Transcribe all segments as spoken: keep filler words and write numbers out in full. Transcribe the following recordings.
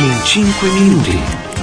in cinque minuti.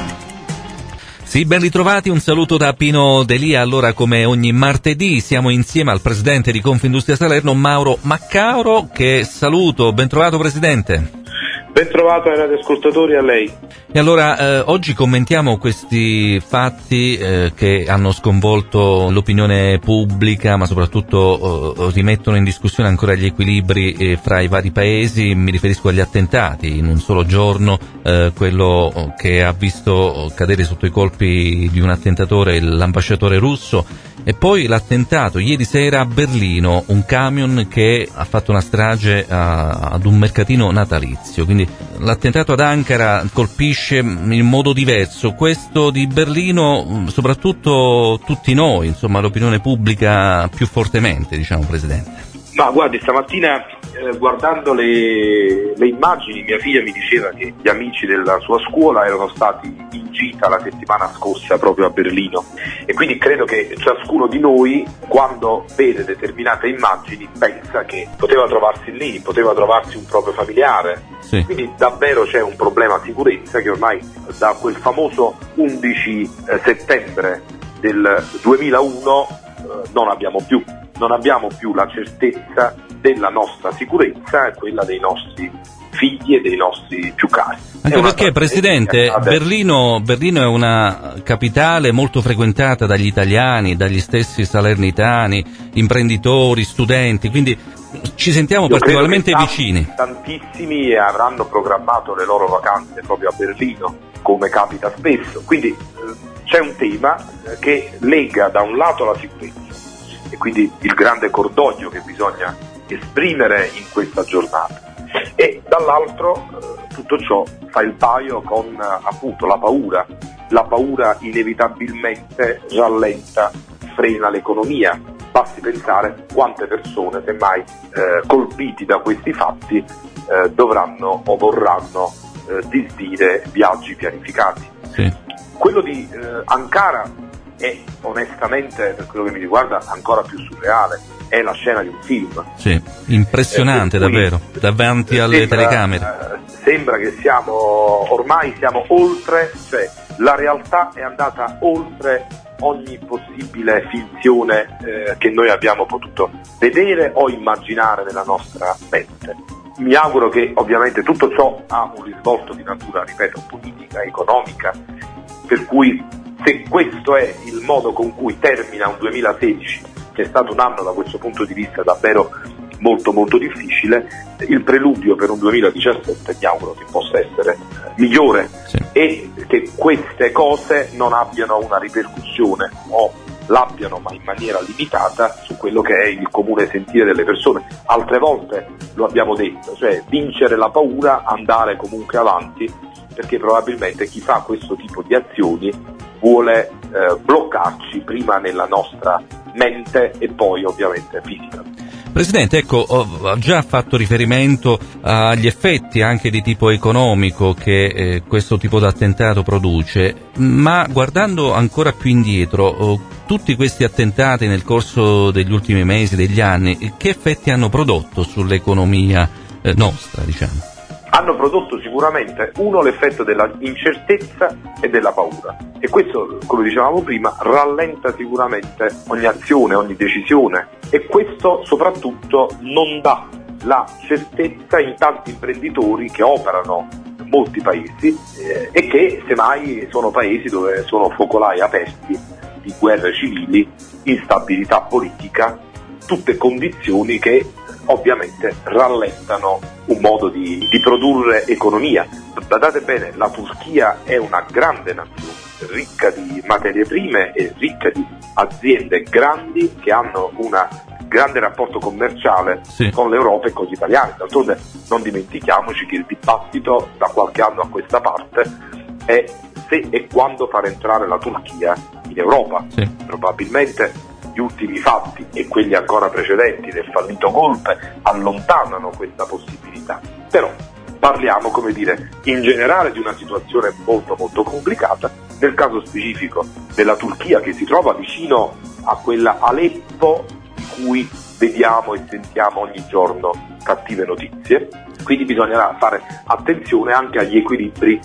Sì, ben ritrovati, un saluto da Pino Delia. Allora, come ogni martedì, siamo insieme al presidente di Confindustria Salerno, Mauro Maccauro, che saluto. Ben trovato, presidente. Ben trovato ai radioascoltatori, a lei. E allora, eh, oggi commentiamo questi fatti eh, che hanno sconvolto l'opinione pubblica, ma soprattutto eh, rimettono in discussione ancora gli equilibri eh, fra i vari paesi. Mi riferisco agli attentati in un solo giorno, eh, quello che ha visto cadere sotto i colpi di un attentatore l'ambasciatore russo, e poi l'attentato ieri sera a Berlino, un camion che ha fatto una strage a, ad un mercatino natalizio. Quindi l'attentato ad Ankara colpisce in modo diverso, questo di Berlino soprattutto tutti noi, insomma l'opinione pubblica più fortemente, diciamo, presidente. Ma guardi, stamattina eh, guardando le, le immagini, mia figlia mi diceva che gli amici della sua scuola erano stati in gita la settimana scorsa proprio a Berlino, e quindi credo che ciascuno di noi, quando vede determinate immagini, pensa che poteva trovarsi lì, poteva trovarsi un proprio familiare. Sì. Quindi davvero c'è un problema sicurezza che ormai da quel famoso undici settembre del duemilauno eh, non abbiamo più. Non abbiamo più la certezza della nostra sicurezza e quella dei nostri figli e dei nostri più cari. Anche perché, presidente, Berlino, Berlino è una capitale molto frequentata dagli italiani, dagli stessi salernitani, imprenditori, studenti, quindi ci sentiamo Io particolarmente tanti, vicini. Tantissimi avranno programmato le loro vacanze proprio a Berlino, come capita spesso. Quindi eh, c'è un tema che lega da un lato la sicurezza, e quindi il grande cordoglio che bisogna esprimere in questa giornata, e dall'altro eh, tutto ciò fa il paio con eh, appunto la paura. La paura inevitabilmente rallenta, frena l'economia. Basti pensare quante persone, semmai eh, colpiti da questi fatti, eh, dovranno o vorranno eh, disdire viaggi pianificati. Sì. Quello di eh, Ankara è onestamente, per quello che mi riguarda, ancora più surreale. È la scena di un film. Sì, impressionante, eh, davvero, davanti alle sembra, telecamere. Eh, sembra che siamo, ormai siamo oltre, cioè la realtà è andata oltre ogni possibile finzione eh, che noi abbiamo potuto vedere o immaginare nella nostra mente. Mi auguro che ovviamente tutto ciò ha un risvolto di natura, ripeto, politica, economica, per cui se questo è il modo con cui termina un duemilasedici, che è stato un anno da questo punto di vista davvero molto molto difficile, il preludio per un duemiladiciassette mi auguro che possa essere migliore, sì, e che queste cose non abbiano una ripercussione, o l'abbiano ma in maniera limitata, su quello che è il comune sentire delle persone. Altre volte lo abbiamo detto, cioè vincere la paura, andare comunque avanti, perché probabilmente chi fa questo tipo di azioni vuole eh, bloccarci prima nella nostra mente e poi ovviamente fisicamente. Presidente, ecco, ho già fatto riferimento agli effetti anche di tipo economico che eh, questo tipo di attentato produce, ma guardando ancora più indietro, oh, tutti questi attentati nel corso degli ultimi mesi, degli anni, che effetti hanno prodotto sull'economia eh, nostra, diciamo? Hanno prodotto sicuramente, uno, l'effetto della incertezza e della paura, e questo, come dicevamo prima, rallenta sicuramente ogni azione, ogni decisione, e questo soprattutto non dà la certezza in tanti imprenditori che operano in molti paesi eh, e che semmai sono paesi dove sono focolai aperti di guerre civili, instabilità politica, tutte condizioni che ovviamente rallentano un modo di, di produrre economia. Badate bene, la Turchia è una grande nazione, ricca di materie prime e ricca di aziende grandi che hanno un grande rapporto commerciale, sì, con l'Europa e con gli italiani. D'altronde non dimentichiamoci che il dibattito da qualche anno a questa parte è se e quando far entrare la Turchia in Europa. Sì. Probabilmente gli ultimi fatti e quelli ancora precedenti del fallito golpe allontanano questa possibilità. Però parliamo, come dire, in generale di una situazione molto molto complicata, nel caso specifico della Turchia, che si trova vicino a quella Aleppo di cui vediamo e sentiamo ogni giorno cattive notizie. Quindi bisognerà fare attenzione anche agli equilibri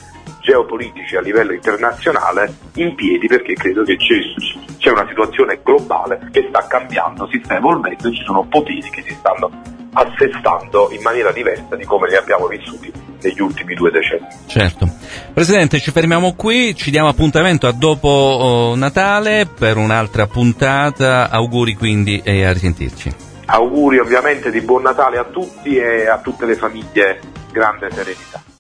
geopolitici a livello internazionale in piedi, perché credo che c'è, c'è una situazione globale che sta cambiando, si sta evolvendo e ci sono poteri che si stanno assestando in maniera diversa di come li abbiamo vissuti negli ultimi due decenni. Certo. Presidente, ci fermiamo qui, ci diamo appuntamento a dopo oh, Natale per un'altra puntata, auguri quindi e a risentirci. Auguri ovviamente di buon Natale a tutti e a tutte le famiglie, grande serenità.